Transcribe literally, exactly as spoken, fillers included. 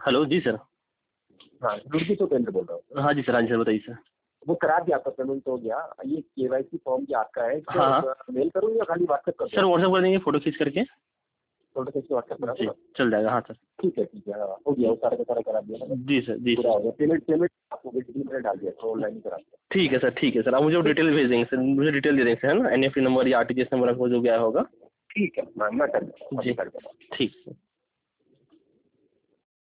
Hello, जी sir. हाँ, रुड़की से उपेंद्र बोल रहा हूँ। हाँ जी सर, हाँ जी सर, बताइए सर। वो करा दिया, आपका पेमेंट हो गया। ये केवाईसी फॉर्म जो आपका है, हाँ, हाँ। इसको मेल करूँ या खाली व्हाट्सएप कर सर दूँ? व्हाट्सएप कर देंगे फ़ोटो खींच करके। फोटो खींच के व्हाट्सएप करा जी, दूँ? चल जाएगा। हाँ सर। ठीक है, ठीक है। हाँ, हो गया, वो सारा का सारा करा दिया मैंने। जी सर, जी पूरा सर। हो गया। पेमेंट पेमेंट आपको डिटेल मैंने डाल दिया, तो ऑनलाइन ही करा दिया। ठीक है सर, ठीक है सर। आप मुझे वो ठीक डिटेल भेज देंगे सर, मुझे डिटेल दे देंगे सर, है ना? एनईएफटी नंबर या आरटीजीएस नंबर आपको जो भी आया होगा। ठीक है, मैं मैं कर दूँगा, अभी जी, कर दूँगा। ठीक है।